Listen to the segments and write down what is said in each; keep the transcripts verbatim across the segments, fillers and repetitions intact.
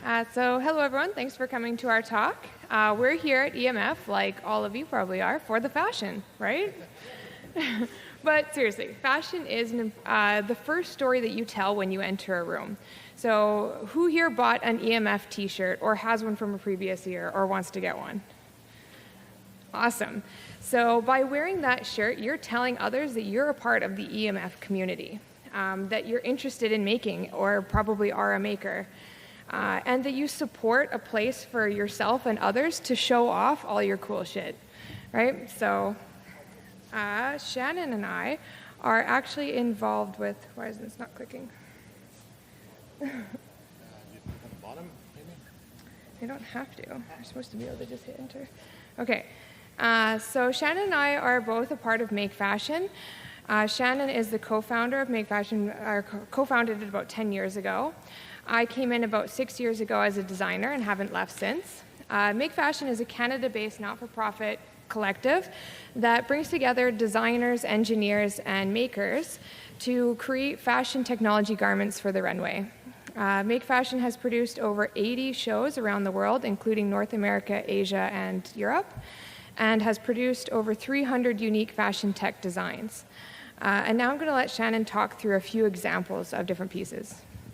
Uh, so hello everyone, thanks for coming to our talk. Uh, we're here at E M F, like all of you probably are, for the fashion, right? But seriously, fashion is an, uh, the first story that you tell when you enter a room. So who here bought an E M F t-shirt or has one from a previous year or wants to get one? Awesome. So by wearing that shirt, you're telling others that you're a part of the E M F community, um, that you're interested in making or probably are a maker. Uh, and that you support a place for yourself and others to show off all your cool shit, right? So uh, Shannon and I are actually involved with, why is this not clicking? Uh, at the bottom, maybe? I don't have to. We're supposed to be able to just hit enter. Okay, uh, so Shannon and I are both a part of Make Fashion. Uh, Shannon is the co-founder of Make Fashion, uh, co-founded it about ten years ago. I came in about six years ago as a designer and haven't left since. Uh, Make Fashion is a Canada-based not-for-profit collective that brings together designers, engineers, and makers to create fashion technology garments for the runway. Uh, Make Fashion has produced over eighty shows around the world, including North America, Asia, and Europe, and has produced over three hundred unique fashion tech designs. Uh, and now I'm going to let Shannon talk through a few examples of different pieces.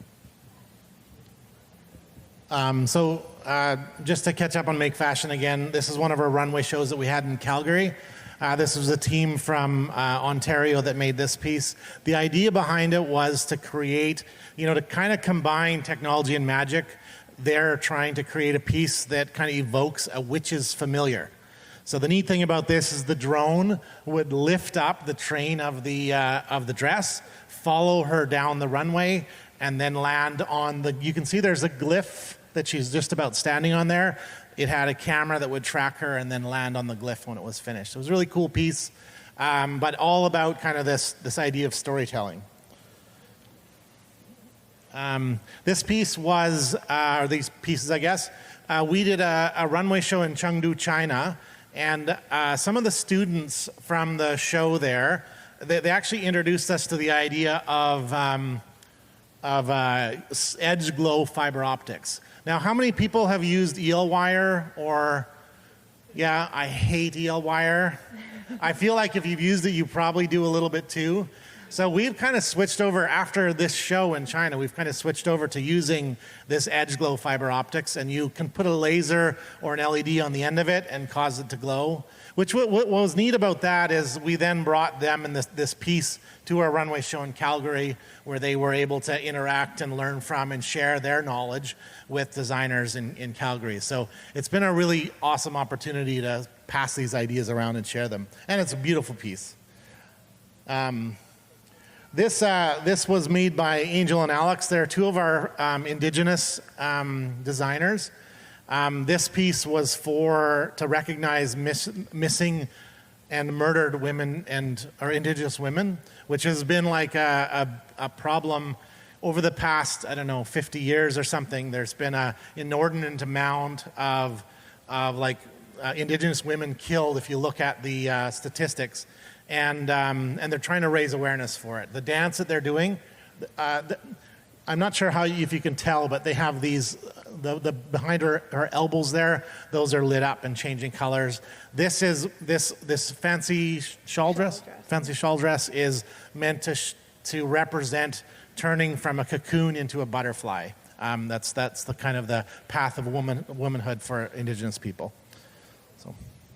Um, so uh, just to catch up on Make Fashion again, this is one of our runway shows that we had in Calgary. Uh, this was a team from uh, Ontario that made this piece. The idea behind it was to create, you know, to kind of combine technology and magic. They're trying to create a piece that kind of evokes a witch's familiar. So the neat thing about this is the drone would lift up the train of the, uh, of the dress, follow her down the runway, and then land on the, you can see there's a glyph that she's just about standing on there. It had a camera that would track her and then land on the glyph when it was finished. It was a really cool piece, um, but all about kind of this, this idea of storytelling. Um, this piece was, uh, or these pieces I guess, uh, we did a, a runway show in Chengdu, China, and uh, some of the students from the show there, they, they actually introduced us to the idea of um, of uh, edge glow fiber optics. Now, how many people have used E L wire or, yeah, I hate E L wire. I feel like if you've used it, you probably do a little bit too. So we've kind of switched over after this show in China, we've kind of switched over to using this edge glow fiber optics, and you can put a laser or an L E D on the end of it and cause it to glow. Which what, what was neat about that is we then brought them and this, this piece to our runway show in Calgary, where they were able to interact and learn from and share their knowledge with designers in, in Calgary. So it's been a really awesome opportunity to pass these ideas around and share them. And it's a beautiful piece. Um, this, uh, this was made by Angel and Alex. They're two of our um, indigenous um, designers. Um, this piece was for, to recognize miss, missing and murdered women and, or indigenous women, which has been like a, a, a problem over the past, I don't know, fifty years or something. There's been an inordinate amount of, of like uh, indigenous women killed if you look at the uh, statistics, and, um, and they're trying to raise awareness for it. The dance that they're doing, uh, the, I'm not sure how, if you can tell, but they have these, the, the behind her, her elbows there, those are lit up and changing colors. This is, this, this fancy shawl dress, dress. fancy shawl dress is meant to, sh to represent turning from a cocoon into a butterfly. Um, that's, that's the kind of the path of woman, womanhood for indigenous people. So,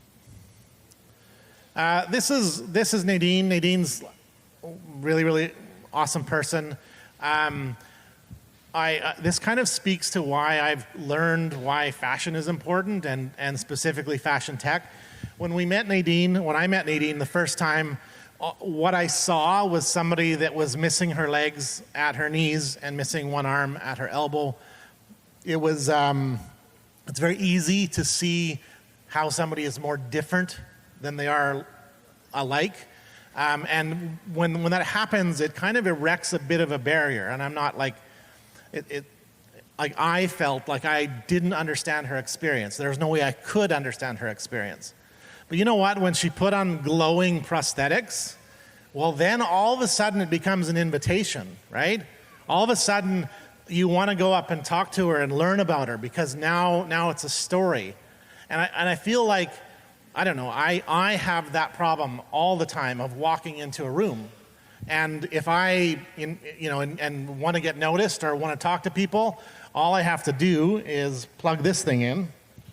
uh, this is, this is Nadine. Nadine's really, really awesome person. Um, I, uh, this kind of speaks to why I've learned why fashion is important, and, and specifically fashion tech. When we met Nadine, when I met Nadine the first time, uh, what I saw was somebody that was missing her legs at her knees and missing one arm at her elbow. It was, um, it's very easy to see how somebody is more different than they are alike. Um, and when, when that happens, it kind of erects a bit of a barrier, and I'm not like, It, it, like I felt like I didn't understand her experience. There was no way I could understand her experience. But you know what? When she put on glowing prosthetics, well then all of a sudden it becomes an invitation, right? All of a sudden you want to go up and talk to her and learn about her because now, now it's a story. And I, and I feel like, I don't know, I, I have that problem all the time of walking into a room. And if I, in, you know, and, and want to get noticed or want to talk to people, all I have to do is plug this thing in.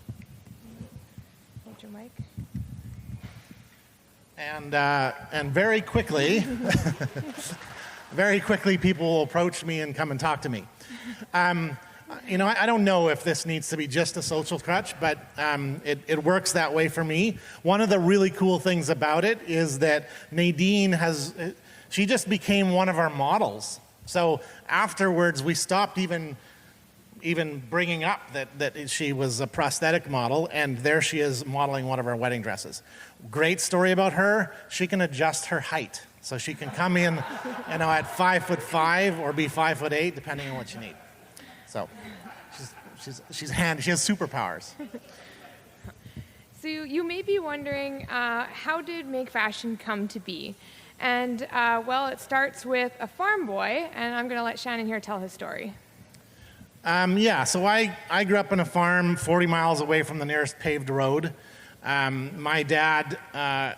Hold your mic. And, uh, and very quickly, very quickly people will approach me and come and talk to me. Um, you know, I, I don't know if this needs to be just a social crutch, but um, it, it works that way for me. One of the really cool things about it is that Nadine has, she just became one of our models. So afterwards, we stopped even even bringing up that, that she was a prosthetic model, and there she is modeling one of our wedding dresses. Great story about her. She can adjust her height. So she can come in, you know, at five foot five or be five foot eight, depending on what you need. So she's, she's, she's handy. She has superpowers. So you, you may be wondering, uh, how did Make Fashion come to be? And uh, well, it starts with a farm boy, and I'm going to let Shannon here tell his story. Um, yeah, so I, I grew up on a farm forty miles away from the nearest paved road. Um, my dad, uh,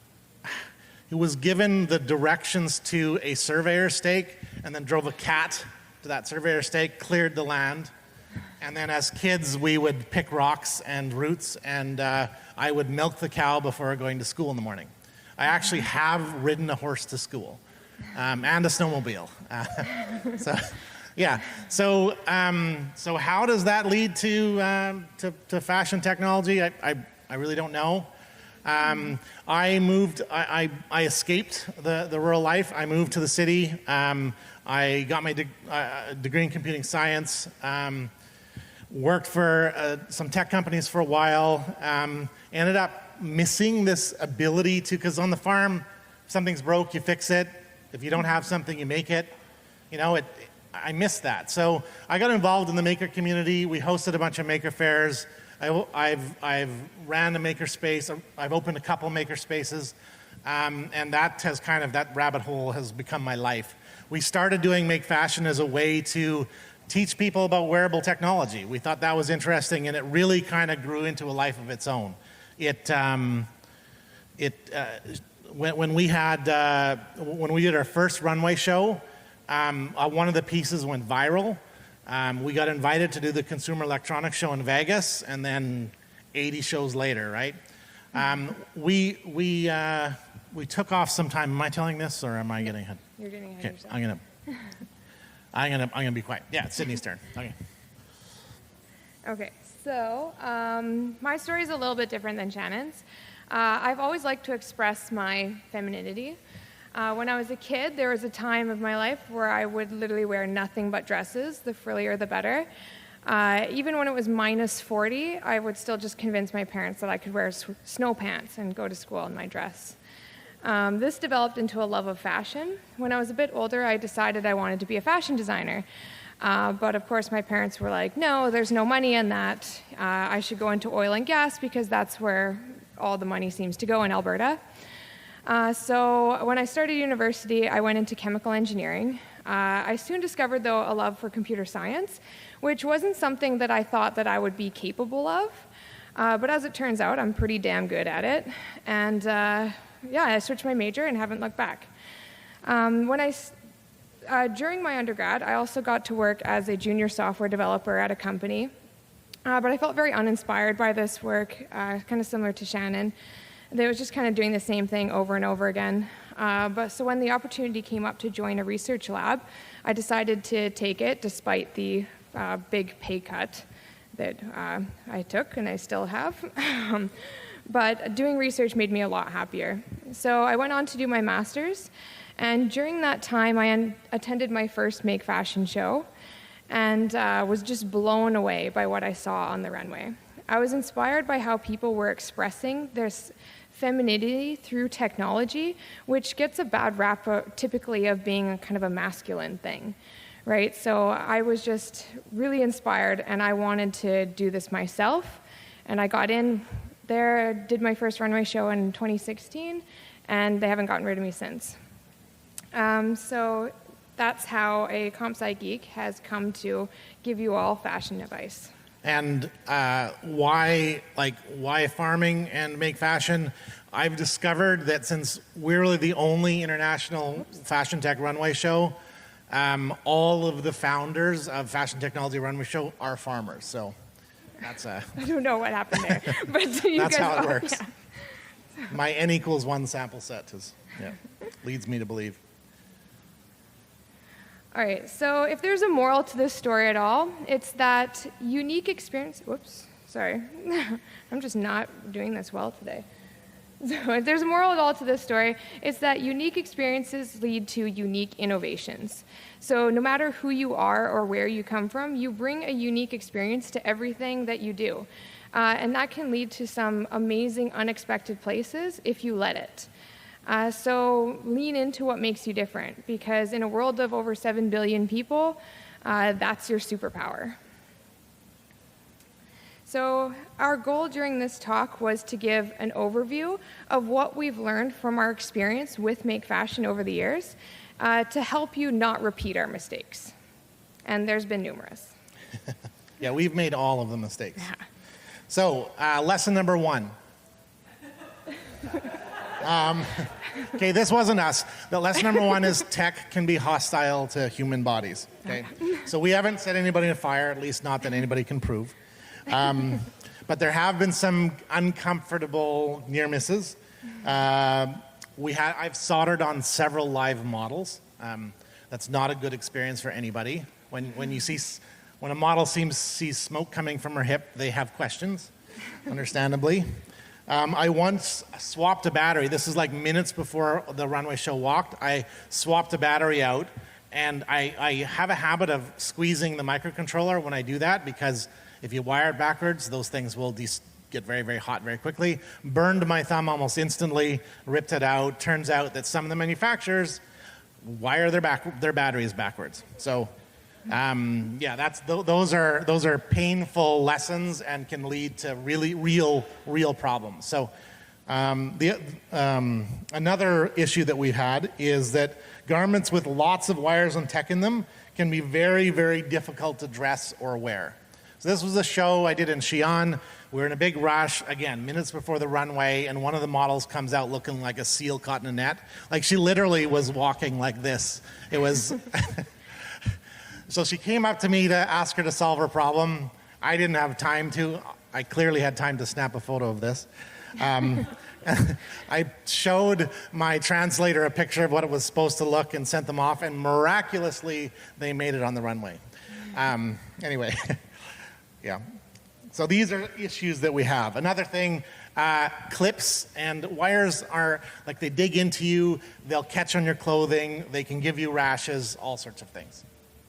he was given the directions to a surveyor stake and then drove a cat to that surveyor stake, cleared the land. And then as kids, we would pick rocks and roots, and uh, I would milk the cow before going to school in the morning. I actually have ridden a horse to school um, and a snowmobile. Uh, so. Yeah. So, um, so how does that lead to um, to, to fashion technology? I, I, I really don't know. Um, I moved. I, I, I escaped the, the rural life. I moved to the city. Um, I got my de- uh, degree in computing science. Um, worked for uh, some tech companies for a while. Um, ended up missing this ability to, because on the farm, if something's broke, you fix it. If you don't have something, you make it. You know it. I missed that. So I got involved in the maker community. We hosted a bunch of maker fairs. I, I've, I've ran a maker space. I've opened a couple maker spaces. Um, and that has kind of, that rabbit hole has become my life. We started doing Make Fashion as a way to teach people about wearable technology. We thought that was interesting, and it really kind of grew into a life of its own. It, um, it, uh, when, when we had, uh, when we did our first runway show, Um, uh, one of the pieces went viral. Um, we got invited to do the Consumer Electronics Show in Vegas, and then eighty shows later, right? Um, we we uh, we took off some time. Am I telling this, or am I getting ahead? You're getting ahead Okay, of yourself. I'm gonna I'm gonna I'm gonna be quiet. Yeah, it's Sydney's turn. Okay. Okay, so um, my story is a little bit different than Shannon's. Uh, I've always liked to express my femininity. Uh, when I was a kid, there was a time of my life where I would literally wear nothing but dresses, the frillier the better. Uh, even when it was minus forty, I would still just convince my parents that I could wear s- snow pants and go to school in my dress. Um, this developed into a love of fashion. When I was a bit older, I decided I wanted to be a fashion designer. Uh, but of course, my parents were like, no, there's no money in that. Uh, I should go into oil and gas because that's where all the money seems to go in Alberta. Uh, so when I started university, I went into chemical engineering. Uh, I soon discovered, though, a love for computer science, which wasn't something that I thought that I would be capable of. Uh, but as it turns out, I'm pretty damn good at it. And uh, yeah, I switched my major and haven't looked back. Um, when I, uh, during my undergrad, I also got to work as a junior software developer at a company. Uh, but I felt very uninspired by this work, uh, kind of similar to Shannon. They was just kind of doing the same thing over and over again. Uh, but so when the opportunity came up to join a research lab, I decided to take it despite the uh, big pay cut that uh, I took and I still have. But doing research made me a lot happier. So I went on to do my master's, and during that time I un- attended my first Make Fashion show and uh, was just blown away by what I saw on the runway. I was inspired by how people were expressing their femininity through technology, which gets a bad rap uh, typically of being a kind of a masculine thing, right? So I was just really inspired, and I wanted to do this myself. And I got in there, did my first runway show in twenty sixteen, and they haven't gotten rid of me since. Um, so that's how a CompSci Geek has come to give you all fashion advice. And uh, why, like, why farming and make fashion? I've discovered that since we're really the only international fashion tech runway show, um, all of the founders of Fashion Technology Runway Show are farmers. So that's a. I don't know what happened there, but you that's guys how it all, works. yeah. My n equals one sample set is yeah leads me to believe. All right, so if there's a moral to this story at all, it's that unique experience, whoops, sorry. I'm just not doing this well today. So if there's a moral at all to this story, it's that unique experiences lead to unique innovations. So no matter who you are or where you come from, you bring a unique experience to everything that you do. Uh, and that can lead to some amazing, unexpected places if you let it. Uh, so lean into what makes you different, because in a world of over seven billion people, uh, that's your superpower. So our goal during this talk was to give an overview of what we've learned from our experience with Make Fashion over the years uh, to help you not repeat our mistakes. And there's been numerous. Yeah, we've made all of the mistakes. Yeah. So uh, lesson number one. Um, okay, this wasn't us. The lesson number one is tech can be hostile to human bodies. Okay, so we haven't set anybody on fire, at least not that anybody can prove. Um, but there have been some uncomfortable near misses. Uh, we had I've soldered on several live models. Um, that's not a good experience for anybody. When when you see when a model seems sees smoke coming from her hip, they have questions, understandably. Um, I once swapped a battery. This is like minutes before the runway show walked. I swapped a battery out, and I, I have a habit of squeezing the microcontroller when I do that, because if you wire it backwards, those things will de- get very, very hot very quickly. Burned my thumb almost instantly, ripped it out. Turns out that some of the manufacturers wire their, back, their batteries backwards. So Um, yeah, that's th- those are those are painful lessons and can lead to really real real problems. So um, the um, another issue that we've had is that garments with lots of wires and tech in them can be very very difficult to dress or wear. So this was a show I did in Xi'an. We were in a big rush, again, minutes before the runway, and one of the models comes out looking like a seal caught in a net. Like she literally was walking like this. It was. So she came up to me to ask her to solve her problem. I didn't have time to. I clearly had time to snap a photo of this. Um, I showed my translator a picture of what it was supposed to look and sent them off, and miraculously, they made it on the runway. Um, anyway, yeah. So these are issues that we have. Another thing, uh, clips and wires are, like they dig into you, they'll catch on your clothing, they can give you rashes, all sorts of things.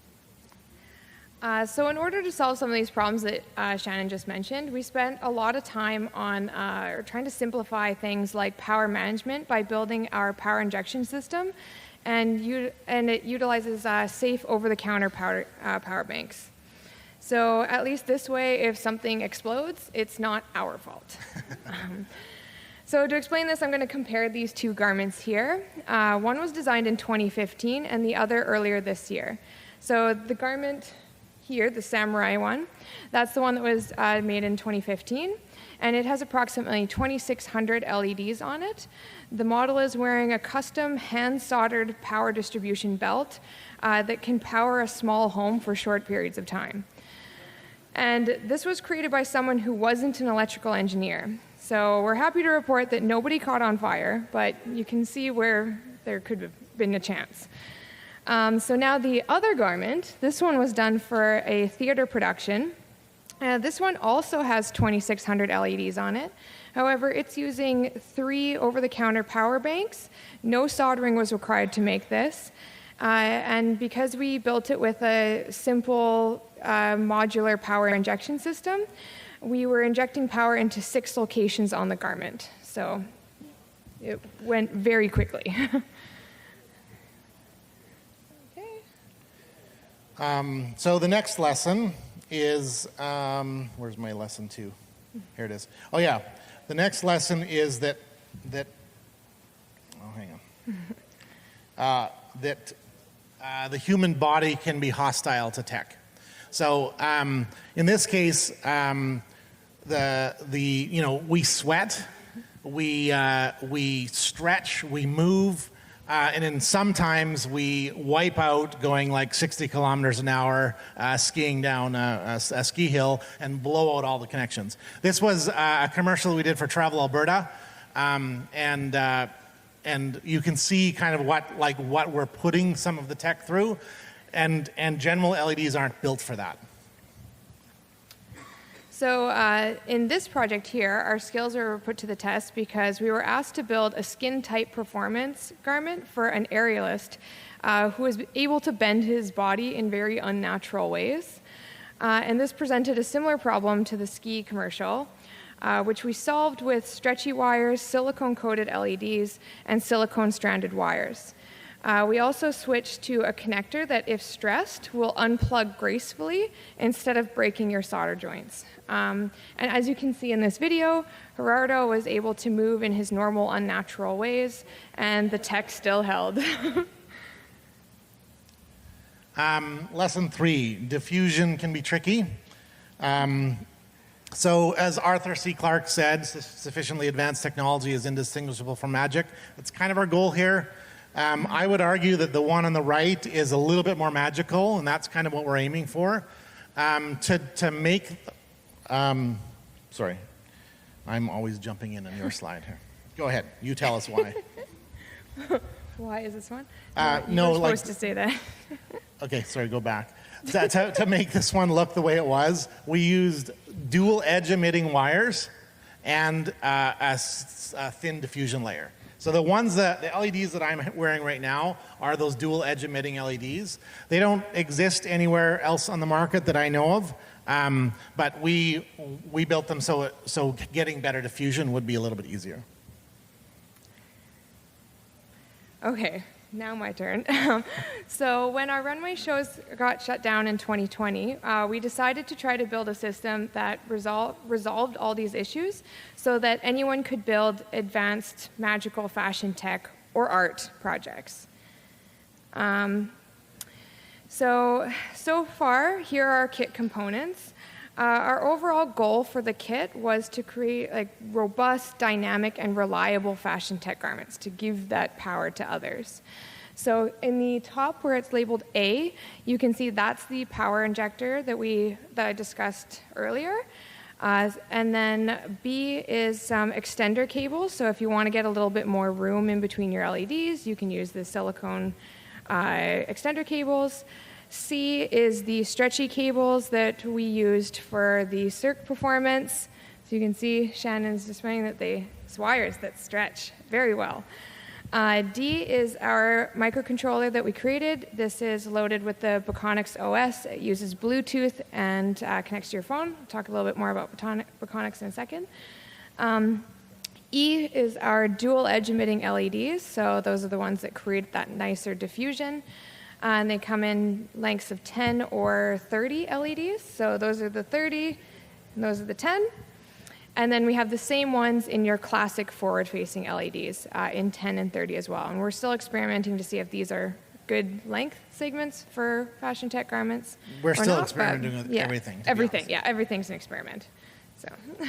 Uh, so in order to solve some of these problems that uh, Shannon just mentioned, we spent a lot of time on uh, trying to simplify things like power management by building our power injection system, and, u- and it utilizes uh, safe over-the-counter power, uh, power banks. So at least this way, if something explodes, it's not our fault. um, so to explain this, I'm going to compare these two garments here. Uh, one was designed in twenty fifteen, and the other earlier this year. So the garment here, the samurai one, that's the one that was uh, made in twenty fifteen, and it has approximately twenty-six hundred L E Ds on it. The model is wearing a custom hand-soldered power distribution belt uh, that can power a small home for short periods of time. And this was created by someone who wasn't an electrical engineer. So we're happy to report that nobody caught on fire, but you can see where there could have been a chance. Um, so now the other garment, this one was done for a theater production. Uh, this one also has twenty-six hundred L E Ds on it. However, it's using three over-the-counter power banks. No soldering was required to make this. Uh, and because we built it with a simple uh, modular power injection system, we were injecting power into six locations on the garment. So it went very quickly. Um, so the next lesson is, um, where's my lesson two? Here it is. Oh yeah, the next lesson is that, that oh hang on, uh, that uh, the human body can be hostile to tech. So um, in this case, um, the the you know we sweat, we uh, we stretch, we move, uh, and then sometimes we wipe out going like sixty kilometers an hour uh, skiing down a, a, a ski hill and blow out all the connections. This was uh, a commercial we did for Travel Alberta, um, and uh, and you can see kind of what like what we're putting some of the tech through, and and general L E Ds aren't built for that. So uh, in this project here, our skills were put to the test because we were asked to build a skin-tight performance garment for an aerialist uh, who was able to bend his body in very unnatural ways. Uh, and this presented a similar problem to the ski commercial, uh, which we solved with stretchy wires, silicone-coated L E Ds, and silicone-stranded wires. Uh, we also switched to a connector that, if stressed, will unplug gracefully instead of breaking your solder joints. Um, and as you can see in this video, Gerardo was able to move in his normal, unnatural ways, and the tech still held. um, lesson three, diffusion can be tricky. Um, so as Arthur C. Clarke said, sufficiently advanced technology is indistinguishable from magic. That's kind of our goal here. Um, I would argue that the one on the right is a little bit more magical, and that's kind of what we're aiming for. Um, to, to make, um, sorry, I'm always jumping in on your slide here. Go ahead, you tell us why. Why is this one? Uh, you no, were like, supposed to say that. Okay, sorry, go back. To, to, to make this one look the way it was, we used dual edge emitting wires and uh, a, a thin diffusion layer. So the ones that, the L E Ds that I'm wearing right now are those dual edge emitting L E Ds. They don't exist anywhere else on the market that I know of, um, but we, we built them so, so getting better diffusion would be a little bit easier. Okay, now my turn. So when our runway shows got shut down in twenty twenty, uh, we decided to try to build a system that resol- resolved all these issues so that anyone could build advanced magical fashion tech or art projects. Um, so, so far, here are our kit components. Uh, our overall goal for the kit was to create like robust, dynamic, and reliable fashion tech garments to give that power to others. So in the top where it's labeled A, you can see that's the power injector that we that I discussed earlier. Uh, and then B is some extender cables. So if you want to get a little bit more room in between your L E Ds, you can use the silicone uh, extender cables. C is the stretchy cables that we used for the Cirque performance. So you can see Shannon's displaying that they, it's wires that stretch very well. Uh, D is our microcontroller that we created. This is loaded with the Baconics O S. It uses Bluetooth and uh, connects to your phone. I'll talk a little bit more about Baconics in a second. Um, E is our dual edge emitting L E Ds. So those are the ones that create that nicer diffusion. Uh, and they come in lengths of ten or thirty L E Ds. So those are the thirty, and those are the ten. And then we have the same ones in your classic forward-facing L E Ds uh, in ten and thirty as well. And we're still experimenting to see if these are good length segments for fashion tech garments. We're still not, experimenting with yeah, everything. Everything, yeah, everything's an experiment. So.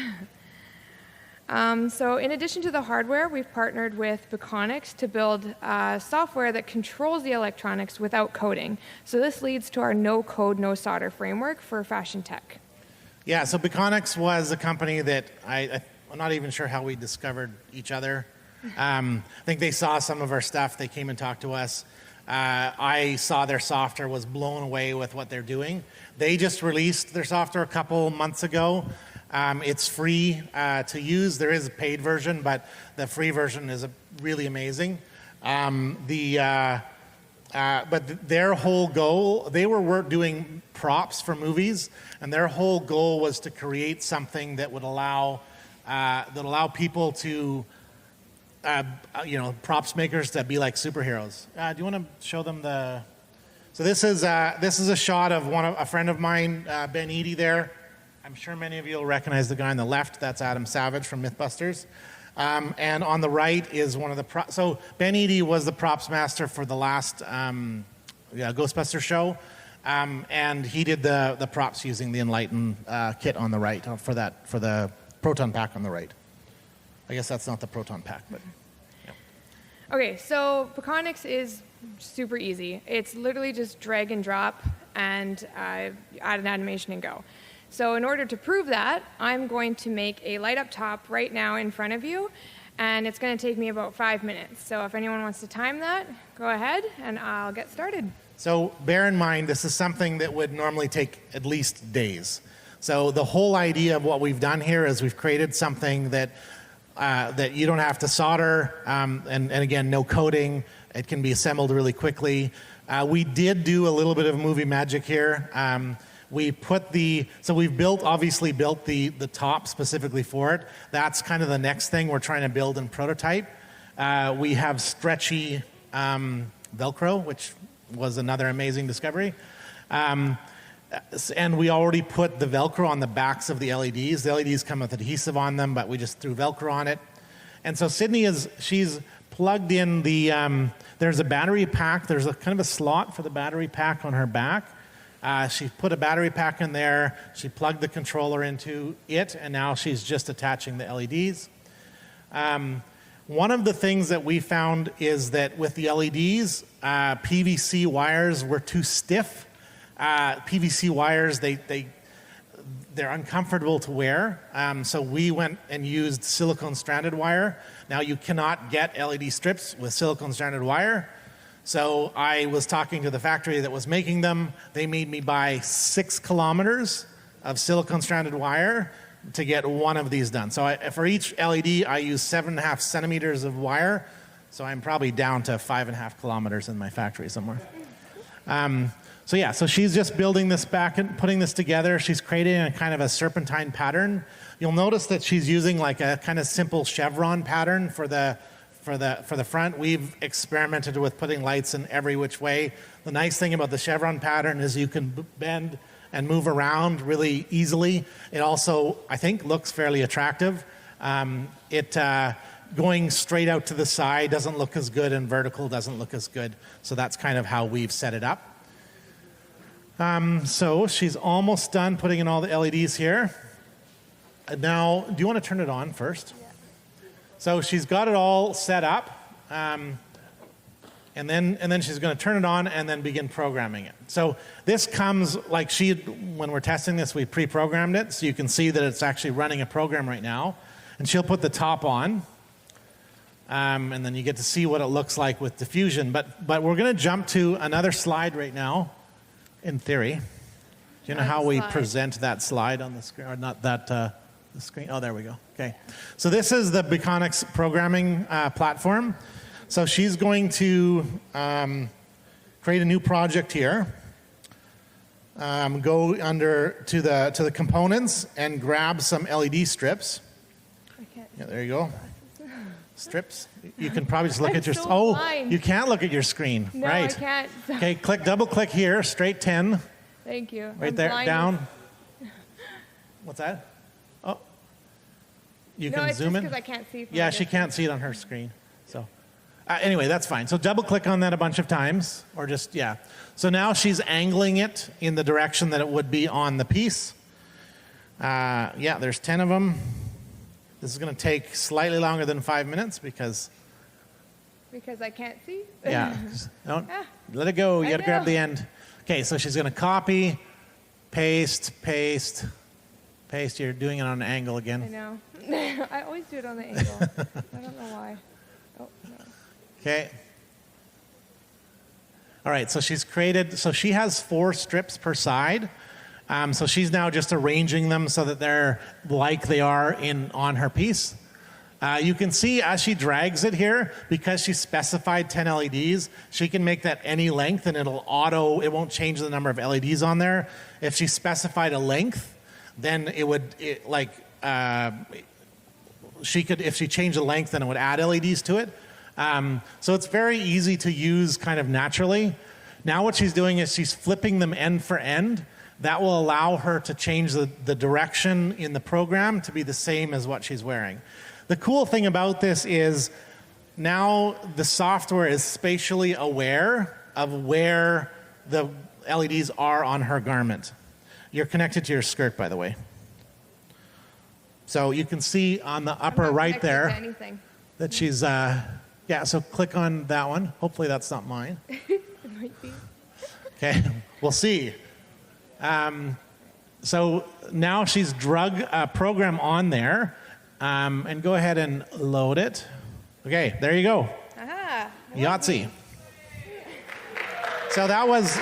Um, so in addition to the hardware, we've partnered with Baconics to build uh, software that controls the electronics without coding. So this leads to our no-code, no-solder framework for fashion tech. Yeah, so Baconics was a company that I, I, I'm not even sure how we discovered each other. Um, I think they saw some of our stuff. They came and talked to us. Uh, I saw their software, was blown away with what they're doing. They just released their software a couple months ago. Um, it's free uh, to use. There is a paid version, but the free version is a, really amazing. Um, the, uh, uh, but th- their whole goal, they were work doing props for movies, and their whole goal was to create something that would allow uh, that allow people to, uh, you know, props makers to be like superheroes. Uh, do you want to show them the? So this is uh, this is a shot of one of a friend of mine, uh, Ben Eady there. I'm sure many of you will recognize the guy on the left. That's Adam Savage from Mythbusters. Um, and on the right is one of the props. So Ben Eady was the props master for the last um, yeah, Ghostbuster show. Um, and he did the, the props using the Enlighten uh, kit on the right uh, for that for the proton pack on the right. I guess that's not the proton pack, but yeah. Okay, so Peconics is super easy. It's literally just drag and drop and uh, add an animation and go. So in order to prove that, I'm going to make a light up top right now in front of you, and it's going to take me about five minutes. So if anyone wants to time that, go ahead and I'll get started. So bear in mind, this is something that would normally take at least days. So the whole idea of what we've done here is we've created something that uh, that you don't have to solder, um, and, and again, no coding. It can be assembled really quickly. Uh, we did do a little bit of movie magic here. Um, we put the, so we've built, obviously built the, the top specifically for it. That's kind of the next thing we're trying to build and prototype. Uh, we have stretchy um, Velcro, which was another amazing discovery. Um, and we already put the Velcro on the backs of the L E Ds. The L E Ds come with adhesive on them, but we just threw Velcro on it. And so Sydney is, she's plugged in the, um, there's a battery pack. There's a kind of a slot for the battery pack on her back. Uh, she put a battery pack in there. She plugged the controller into it, and now she's just attaching the L E Ds. Um, One of the things that we found is that with the L E Ds, uh, P V C wires were too stiff. Uh, P V C wires, they, they, they're uncomfortable to wear. Um, so we went and used silicone stranded wire. Now you cannot get L E D strips with silicone stranded wire. So I was talking to the factory that was making them. They made me buy six kilometers of silicone stranded wire to get one of these done. So I, for each L E D, I use seven and a half centimeters of wire. So I'm probably down to five and a half kilometers in my factory somewhere. Um, so yeah, so she's just building this back and putting this together. She's creating a kind of a serpentine pattern. You'll notice that she's using like a kind of simple chevron pattern for the for the for the front. We've experimented with putting lights in every which way. The nice thing about the chevron pattern is you can b- bend and move around really easily. It also, I think, looks fairly attractive. Um, it uh, going straight out to the side doesn't look as good, and vertical doesn't look as good. So that's kind of how we've set it up. Um, so she's almost done putting in all the L E Ds here. And now, do you want to turn it on first? Yeah. So she's got it all set up. Um, And then, and then she's going to turn it on and then begin programming it. So this comes like she, when we're testing this, we pre-programmed it. So you can see that it's actually running a program right now. And she'll put the top on. Um, and then you get to see what it looks like with diffusion. But, but we're going to jump to another slide right now, in theory. Do you know Nice how we slide. present that slide on the screen? Or not that, uh, the screen? Oh, there we go. Okay. So this is the Peconics programming uh, platform. So she's going to um, create a new project here. Um, go under to the to the components and grab some L E D strips. I can't. Yeah, there you go. Strips. You can probably just look I'm at your. so oh, blind. you can't look at your screen. No, right. I can't. Okay. Click. Double click here. Straight ten. Thank you. Right I'm there. blind. Down. What's that? Oh. You No, can it's zoom just in. because I can't see. from Yeah, a she distance. can't see it on her screen. So uh, anyway, that's fine. So double click on that a bunch of times, or just, yeah. So now she's angling it in the direction that it would be on the piece. Uh, yeah, there's ten of them. This is going to take slightly longer than five minutes because, Because I can't see? yeah, just don't, Ah, let it go. You I got to grab know. the end. Okay, so she's going to copy, paste, paste, paste. You're doing it on an angle I again. know. I always do it on the angle. I don't know why. Oh, no. Okay. All right, so she's created, so she has four strips per side. Um, so she's now just arranging them so that they're like they are in on her piece. Uh, you can see as she drags it here, because she specified ten L E Ds, she can make that any length and it'll auto, it won't change the number of L E Ds on there. If she specified a length, then it would, it, like, uh, she could, if she changed the length, then it would add L E Ds to it. Um, so it's very easy to use kind of naturally. Now what she's doing is she's flipping them end for end. That will allow her to change the, the direction in the program to be the same as what she's wearing. The cool thing about this is now the software is spatially aware of where the L E Ds are on her garment. You're connected to your skirt, by the way. So you can see on the upper I'm not right connected to there anything. that she's, uh, yeah, so click on that one. Hopefully that's not mine. It might be. Okay, we'll see. Um, so now she's drug a program on there, um, and go ahead and load it. Okay, there you go. Aha. Yahtzee. So that was,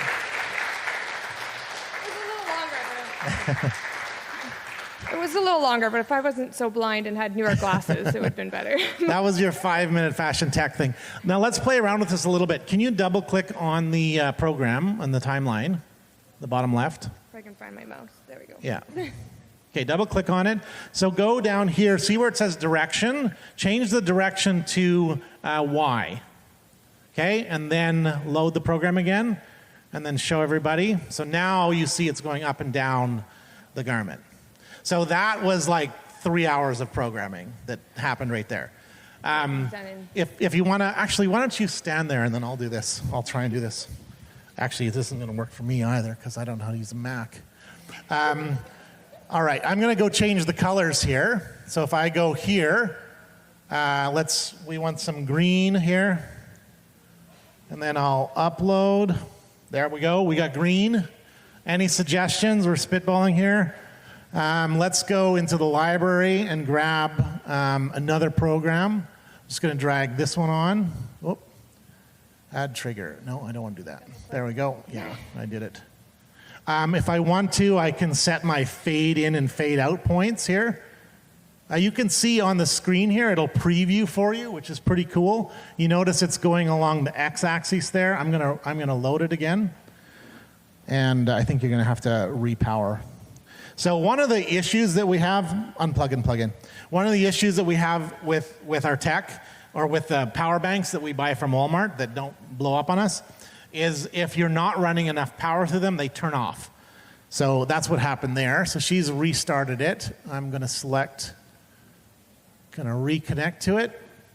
It was a little longer, but if I wasn't so blind and had newer glasses, it would have been better. that was your five-minute fashion tech thing. Now let's play around with this a little bit. Can you double-click on the uh, program on the timeline, the bottom left? If I can find my mouse. There we go. Yeah. Okay, double-click on it. So go down here, see where it says direction? Change the direction to uh, Y. Okay, and then load the program again, and then show everybody. So now you see it's going up and down the garment. So that was like three hours of programming that happened right there. Um, Done in- if, if you want to, actually, why don't you stand there and then I'll do this. I'll try and do this. Actually, this isn't going to work for me either because I don't know how to use a Mac. Um, all right, I'm going to go change the colors here. So if I go here, uh, let's, we want some green here. And then I'll upload. There we go. We got green. Any suggestions? We're spitballing here. Um, let's go into the library and grab um, another program. I'm just going to drag this one on. Oh, add trigger. No, I don't want to do that. There we go. Yeah, I did it. Um, if I want to, I can set my fade in and fade out points here. Uh, you can see on the screen here, it'll preview for you, which is pretty cool. You notice it's going along the x-axis there. I'm gonna, I'm gonna load it again. And I think you're gonna have to repower. So one of the issues that we have, unplug and plug in. One of the issues that we have with, with our tech, or with the power banks that we buy from Walmart that don't blow up on us, is if you're not running enough power through them, they turn off. So that's what happened there. So she's restarted it. I'm gonna select, gonna reconnect to it.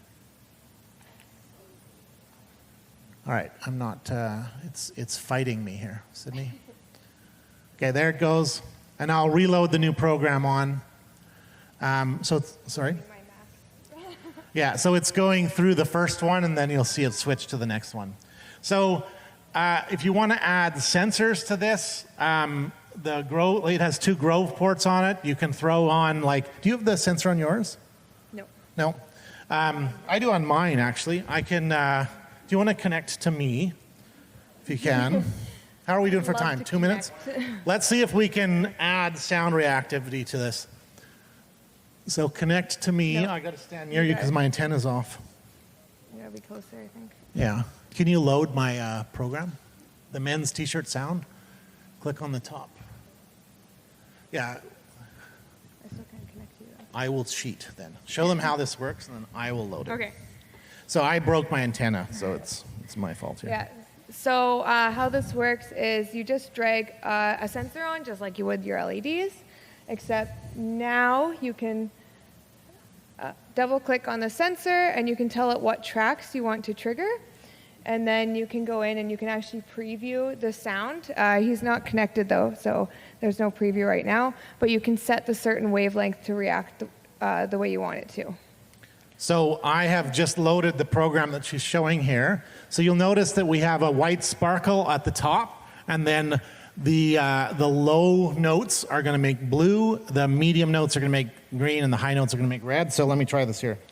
All right, I'm not, uh, it's, it's fighting me here, Sydney. Okay, there it goes. And I'll reload the new program on. Um, so, it's, sorry? Yeah, so it's going through the first one, and then you'll see it switch to the next one. So uh, if you want to add sensors to this, um, the Grove, it has two Grove ports on it. You can throw on, like, do you have the sensor on yours? No. No? Um, I do on mine, actually. I can, uh, do you want to connect to me, if you can? How are we doing for Love time? to Two minutes? connect. Let's see if we can add sound reactivity to this. So connect to me. No. I got to stand near you because my antenna's off. You gotta be closer, I think. Yeah. Can you load my uh, program? The men's t-shirt sound? Click on the top. Yeah, I still can't connect to you though. I will cheat then. Show them how this works and then I will load it. Okay. So I broke my antenna, so it's it's my fault here. Yeah. So uh, how this works is you just drag uh, a sensor on just like you would your L E Ds, except now you can uh, double click on the sensor and you can tell it what tracks you want to trigger. And then you can go in and you can actually preview the sound. Uh, he's not connected though, so there's no preview right now. But you can set the certain wavelength to react uh, the way you want it to. So I have just loaded the program that she's showing here. So you'll notice that we have a white sparkle at the top, and then the, uh, the low notes are going to make blue, the medium notes are going to make green, and the high notes are going to make red. So let me try this here.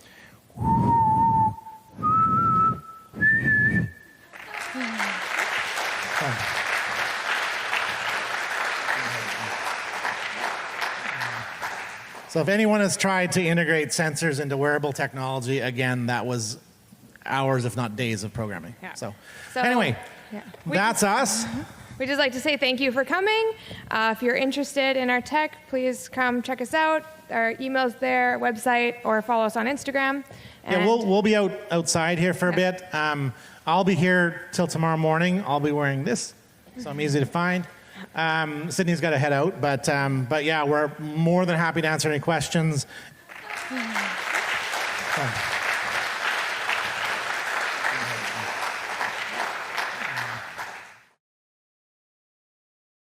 So if anyone has tried to integrate sensors into wearable technology, again, that was hours, if not days, of programming. Yeah. So, So, anyway, yeah. that's us. We'd just like to say thank you for coming. Uh, if you're interested in our tech, please come check us out. Our email's there, website, or follow us on Instagram. Yeah, And- we'll, we'll be out outside here for a Yeah. bit. Um, I'll be here till tomorrow morning. I'll be wearing this, so I'm easy to find. Um, Sydney's got to head out, but, um, but yeah, we're more than happy to answer any questions. Oh.